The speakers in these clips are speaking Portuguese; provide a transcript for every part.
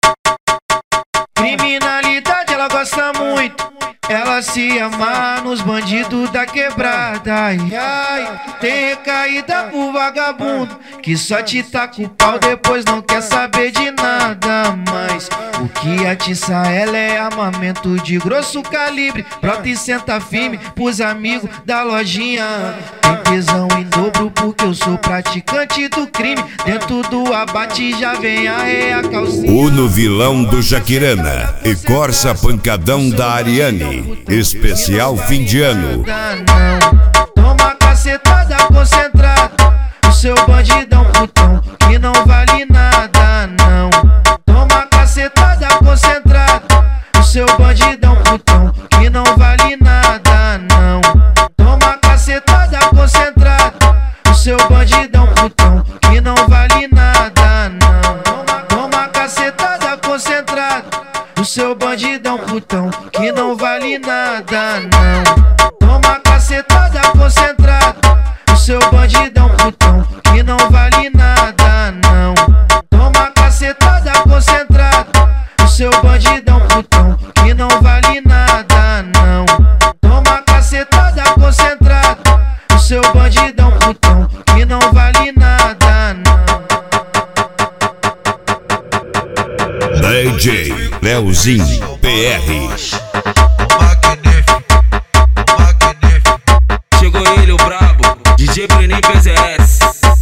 Criminalidade ela gosta muito, ela se ama nos bandidos da quebrada. Ai, ai, tem recaída pro vagabundo que só te taca o pau, depois não quer saber de nada. Mas o que atiça ela é armamento de grosso calibre. Brota e senta firme pros amigos da lojinha. Tem tesão em dobro porque eu sou praticante do crime. Dentro do abate já vem a calcinha. Uno vilão do Jaquirana e Corsa pancadão da Ariane. Especial fim de ano. Toma cacetada concentrada, o seu bandidão putão que não vale nada não. Toma cacetada concentrada, o seu bandidão putão que não vale nada não. Toma cacetada concentrada, o seu bandidão putão que não vale nada não. Toma cacetada concentrada, o seu bandidão putão que não vale nada não. Toma cacetada concentrada, o seu bandidão putão que não vale nada não. Toma cacetada concentrada, o seu bandidão putão que não vale nada não. Toma cacetada concentrada, o seu bandidão putão que não vale nada não. DJ Leozinho PR. Chegou ele, o brabo, DJ Brenin PZS.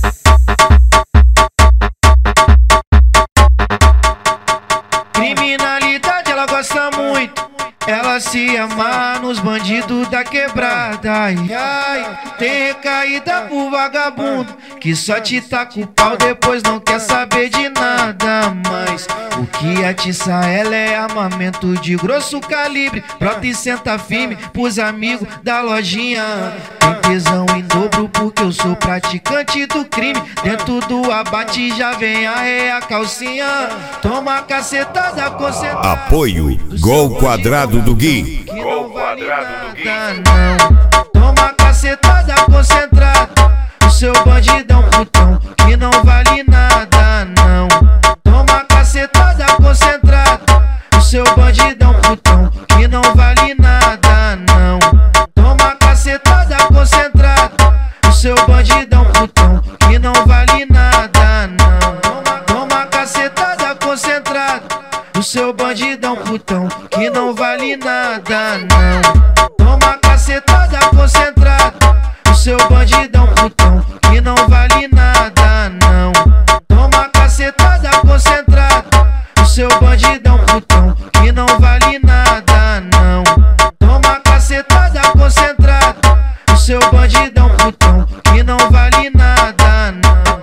Criminalidade ela gosta muito, ela se ama nos bandidos da quebrada. Ai, ai, tem recaída pro vagabundo que só te taca o pau, depois não quer saber de nada. Mas o que atiça ela é armamento de grosso calibre. Brota e senta firme pros amigos da lojinha. Tem tesão em dobro porque eu sou praticante do crime. Dentro do abate já vem a calcinha. Toma cacetada concentrada. Apoio Gol Quadrado do Gui. Gol Quadrado do Gui. Toma cacetada concentrada, o seu bandidão putão que não vale nada não. Toma cacetada concentrada, o seu bandidão putão que não vale nada não. Toma cacetada concentrada, o seu bandidão putão que não vale nada não. Toma cacetada concentrada, o seu bandidão putão que não vale nada não. Toma cacetada concentrada, o seu bandidão putão que não vale nada não. Toma cacetada concentrada, o seu bandidão putão que não vale nada não. Toma cacetada concentrada, o seu bandidão putão que não vale nada não.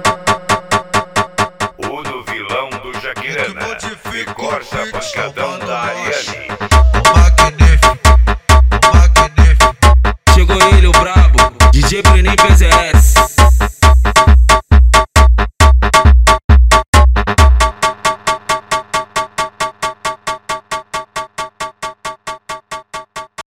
Uno vilão do Jaquirana e Corsa pancadão da Ariane.